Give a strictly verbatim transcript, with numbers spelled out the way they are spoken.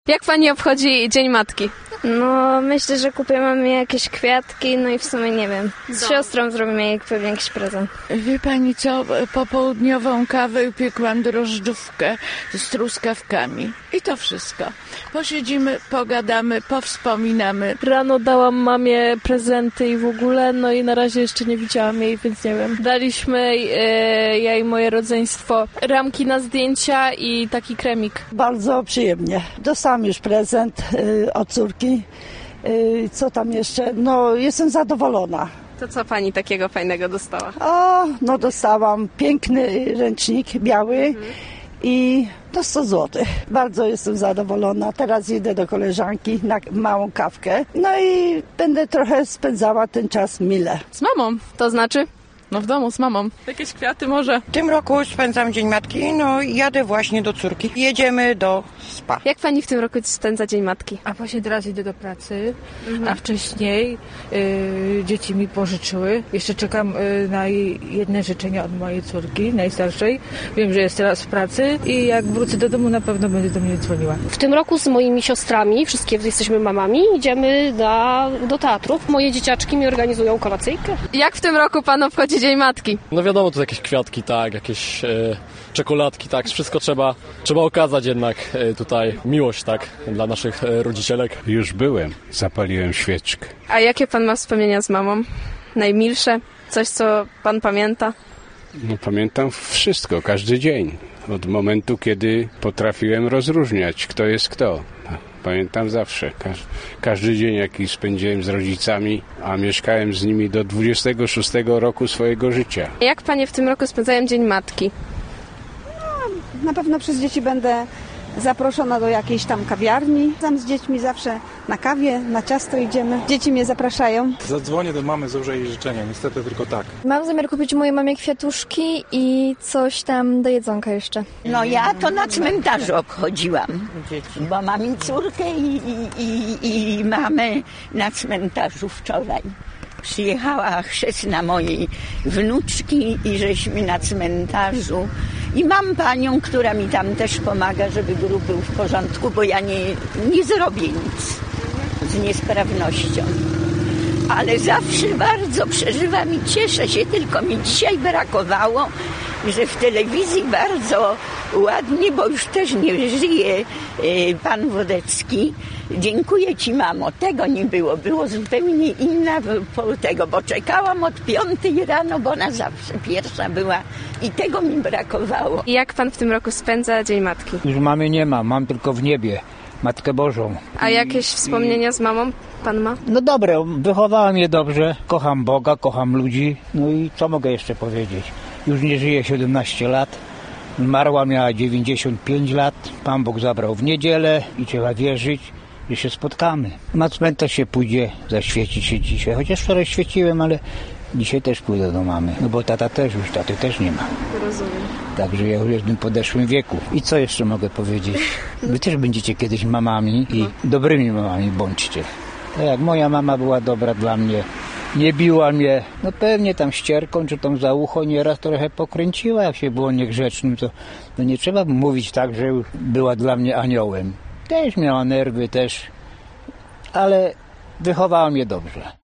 Jak pani obchodzi Dzień Matki? No, myślę, że kupię mamie jakieś kwiatki, no i w sumie nie wiem. Z siostrą zrobimy jej pewnie jakiś prezent. Wie pani co, popołudniową kawę upiekłam drożdżówkę z truskawkami. I to wszystko. Posiedzimy, pogadamy, powspominamy. Rano dałam mamie prezenty i w ogóle, no i na razie jeszcze nie widziałam jej, więc nie wiem. Daliśmy e, ja i moje rodzeństwo ramki na zdjęcia i taki kremik. Bardzo przyjemnie. Dostałam już prezent y, od córki. Y, co tam jeszcze? No, jestem zadowolona. To co pani takiego fajnego dostała? O, no dostałam piękny ręcznik biały mhm. i to sto złotych. Bardzo jestem zadowolona. Teraz idę do koleżanki na małą kawkę. No i będę trochę spędzała ten czas mile. Z mamą. To znaczy? No w domu z mamą. Jakieś kwiaty może. W tym roku spędzam Dzień Matki, no i jadę właśnie do córki. Jedziemy do spa. Jak pani w tym roku spędza Dzień Matki? A właśnie teraz idę do pracy, mhm. a wcześniej y, dzieci mi pożyczyły. Jeszcze czekam y, na jedne życzenia od mojej córki, najstarszej. Wiem, że jest teraz w pracy i jak wrócę do domu, na pewno będzie do mnie dzwoniła. W tym roku z moimi siostrami, wszystkie jesteśmy mamami, idziemy na, do teatru. Moje dzieciaczki mi organizują kolacyjkę. Jak w tym roku pan obchodzi Dzień Matki? No wiadomo, tu jakieś kwiatki, tak, jakieś e, czekoladki, tak, wszystko trzeba, trzeba okazać jednak e, tutaj miłość, tak, dla naszych e, rodzicielek. Już byłem, zapaliłem świeczkę. A jakie pan ma wspomnienia z mamą? Najmilsze? Coś, co pan pamięta? No pamiętam wszystko, każdy dzień. Od momentu, kiedy potrafiłem rozróżniać, kto jest kto. Pamiętam zawsze. Każ- każdy dzień, jaki spędziłem z rodzicami, a mieszkałem z nimi do dwudziestego szóstego roku swojego życia. Jak panie w tym roku spędzają Dzień Matki? No, na pewno przez dzieci będę zaproszona do jakiejś tam kawiarni. Tam z dziećmi zawsze na kawie, na ciasto idziemy. Dzieci mnie zapraszają. Zadzwonię do mamy, złożę jej życzenia. Niestety tylko tak. Mam zamiar kupić mojej mamie kwiatuszki i coś tam do jedzonka jeszcze. No ja to na cmentarzu obchodziłam, bo mam i córkę i, i, i, i mamę na cmentarzu wczoraj. Przyjechała chrzestna mojej wnuczki i żeśmy na cmentarzu. I mam panią, która mi tam też pomaga, żeby grób był w porządku, bo ja nie, nie zrobię nic z niesprawnością. Ale zawsze bardzo przeżywam i cieszę się, tylko mi dzisiaj brakowało, że w telewizji bardzo ładnie, bo już też nie żyje pan Wodecki. Dziękuję ci, mamo. Tego nie było. Było zupełnie inna tego, bo czekałam od piątej rano, bo ona zawsze pierwsza była i tego mi brakowało. I jak pan w tym roku spędza Dzień Matki? Już mamy nie mam, mam tylko w niebie Matkę Bożą. A jakieś wspomnienia z mamą pan ma? No dobre, wychowałam je dobrze, kocham Boga, kocham ludzi, no i co mogę jeszcze powiedzieć? Już nie żyje siedemnaście lat, zmarła, miała dziewięćdziesiąt pięć lat, Pan Bóg zabrał w niedzielę i trzeba wierzyć, że się spotkamy. Na cmentarz się pójdzie, zaświeci się dzisiaj, chociaż wczoraj świeciłem, ale dzisiaj też pójdę do mamy, no bo tata też już, taty też nie ma. Rozumiem. Także ja już jestem w podeszłym wieku. I co jeszcze mogę powiedzieć? Wy też będziecie kiedyś mamami i dobrymi mamami bądźcie. Tak jak moja mama była dobra dla mnie, nie biła mnie, no pewnie tam ścierką czy tam za ucho nieraz trochę pokręciła, jak się było niegrzecznym, to, to nie trzeba mówić tak, że była dla mnie aniołem. Też miała nerwy, też, ale wychowała mnie dobrze.